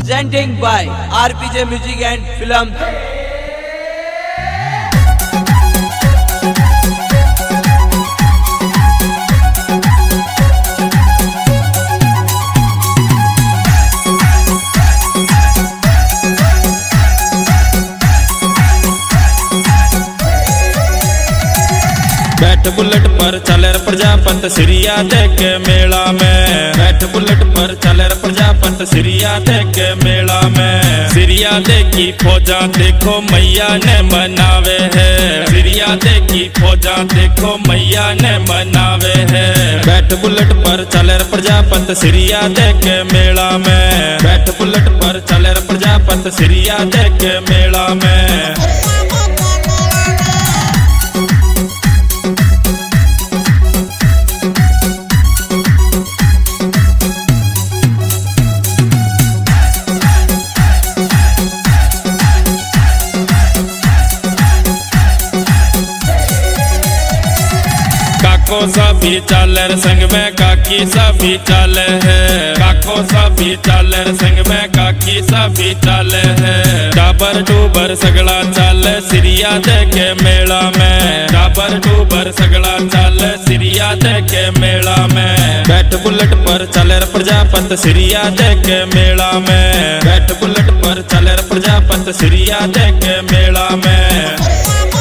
presenting by RPJ Music and Film. बैठ bullet पर चले प्रजापत सिरिया देख मेला में। बैठ बुलेट पर चले प्रजापत सिरिया देख मेला में। सिरिया देखी फौजा देखो मैया ने मनावे है। सिरिया देखी फौजा देखो मैया ने मनावे है। बैठ बुलेट पर चले प्रजापत सिरिया देख मेला में। बैठ बुलेट पर चले प्रजापत सिरिया देख मेला में। काको सभी चाले संग में काकी सभी चाले है। काको सभी चाले संग में काकी सभी चाले है। डाबर डूबर सगड़ा चाले सिरिया देखे मेला में। डाबर डूबर सगड़ा चाले सिरिया देखे मेला में। बैठ बुलेट पर चले प्रजापत सिरिया देखे मेला में। बैठ बुलेट पर चले प्रजापत सिरिया देखे मेला में।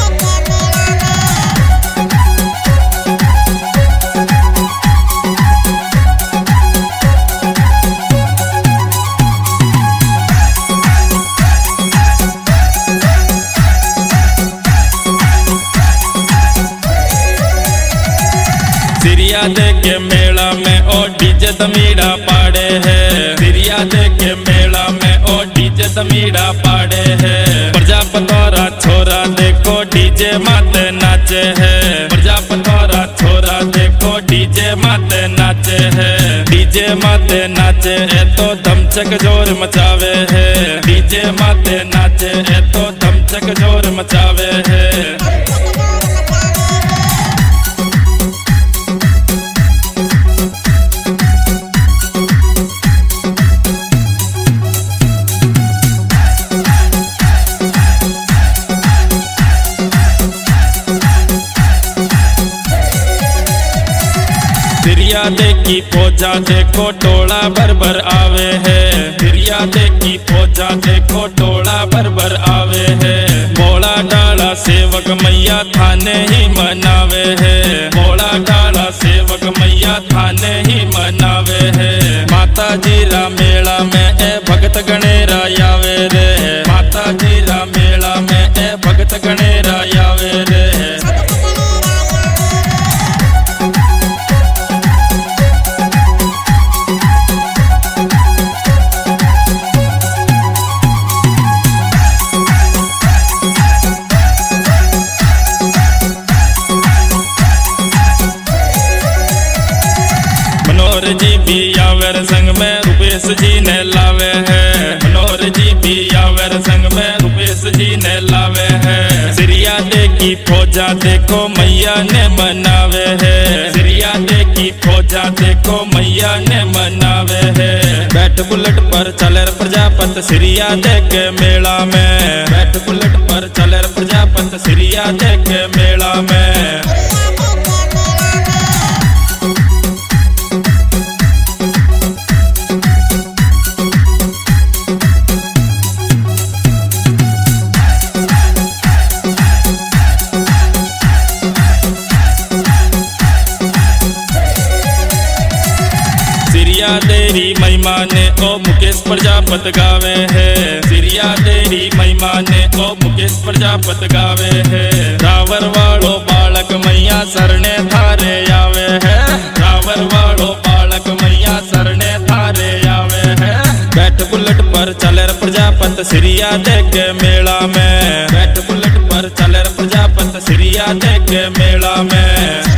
सिरिया देखे मेला में ओ डीजे तमीड़ा पाड़े है। सिरिया देखे मेला में ओ डीजे तमीड़ा पाड़े है। प्रजापतौरा छोरा देखो डीजे माते नाचे है। प्रजापतौरा छोरा देखो डीजे माते नाचे है। डीजे माते नाचे है तो धमचक जोर मचावे है। डीजे माते नाचे है तो धमचक जोर मचावे है। सिरिया देखी फौजा देखो टोला भर आवे है। सिरिया देखी फौजा देखो टोला भर आवे है। बोला डाला सेवक मैया थाने ही मनावे है। बोला डाला सेवक मैया थाने ही मनावे है। माता जीरा मेला में ए भगत गणेरा यावे रे। माता जीरा मेला में ए भगत गणेरा यावे रे। मनोहर जी भी यावर संग में रुपेश जी ने लावे है। मनोहर जी भी यावर संग में रुपेश जी ने लावे है। सिरिया देखी फौजा देखो मैया ने मनावे है। सिरिया देखी फौजा देखो मैया ने मनावे है। बैठ बुलेट पर चले प्रजापत सिरिया देख मेला में। बैठ बुलेट पर चले प्रजापत सिरिया देख मेला में। सिरिया तेरी महिमा ने ओ मुकेश प्रजापत गावे है। सिरिया तेरी महिमा ने ओ मुकेश प्रजापत गावे है। रावर वालो बालक मैया सरने थारे आवे है। रावर वालो बालक मैया सरने थारे आवे है। बैठ बुलेट पर चले प्रजापत सिरिया देख मेला में। बैठ बुलेट पर चले प्रजापत सिरिया देख मेला में।